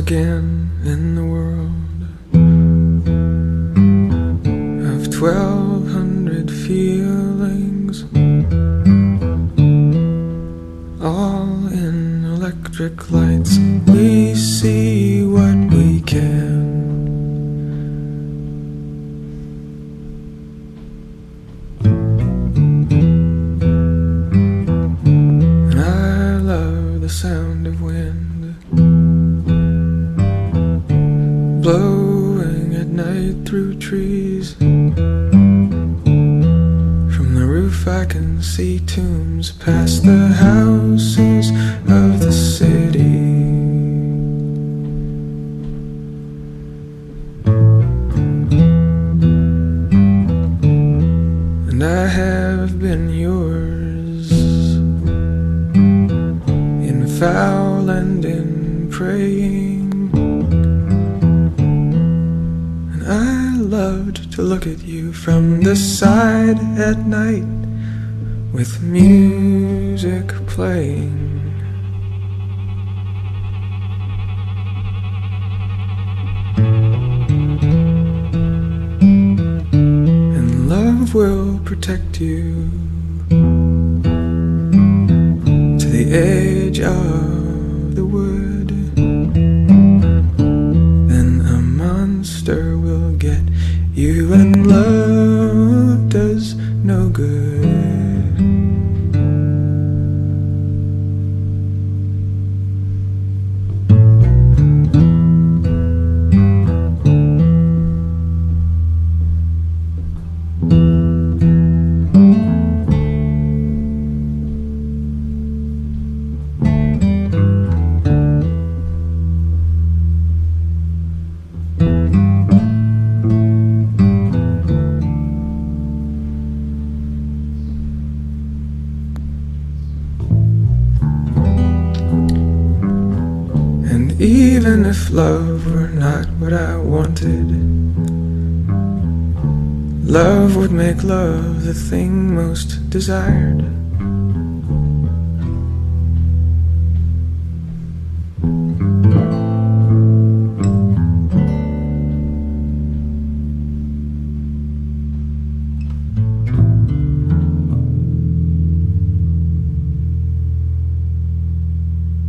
again in the world of 1,200 feelings, all in electric lights. We see what we can. And I love the sound of wind blowing at night through trees. From the roof I can see tombs past the houses of the city. And I have been yours in foul and in praying. I loved to look at you from the side at night with music playing. And love will protect you to the edge of the wood. Then a monster will get you, and love does no good. Even if love were not what I wanted, love would make love the thing most desired.